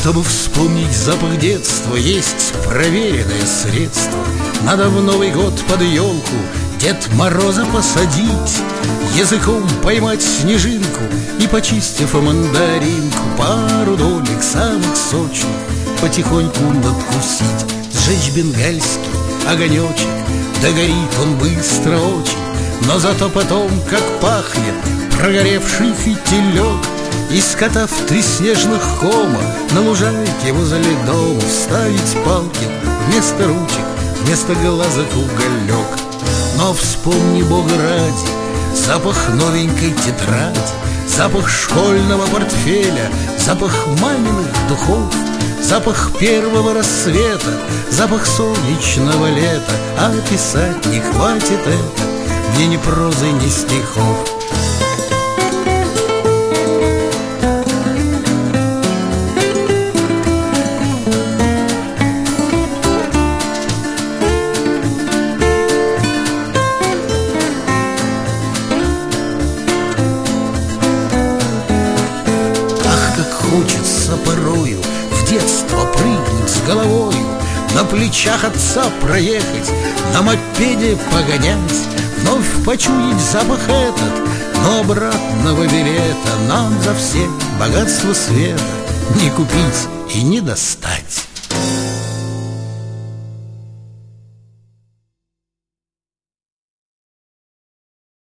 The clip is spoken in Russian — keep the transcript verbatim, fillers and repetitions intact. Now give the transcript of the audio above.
Чтобы вспомнить запах детства, есть проверенное средство. Надо в Новый год под елку Дед Мороза посадить, языком поймать снежинку и, почистив мандаринку, пару долек самых сочных потихоньку надкусить. Сжечь бенгальский огонечек, да горит он быстро очень, но зато потом, как пахнет прогоревший фитилек, и, скотав три снежных кома на лужайке возле дома, вставить палки вместо ручек, вместо глазок уголек. Но вспомни, Бога ради, запах новенькой тетради, запах школьного портфеля, запах маминых духов, запах первого рассвета, запах солнечного лета. А писать не хватит это, мне ни прозы, ни стихов. Хочется порою в детство прыгнуть с головою, на плечах отца проехать, на мопеде погонять, вновь почуять запах этот, но обратного билета нам за все богатство света не купить и не достать.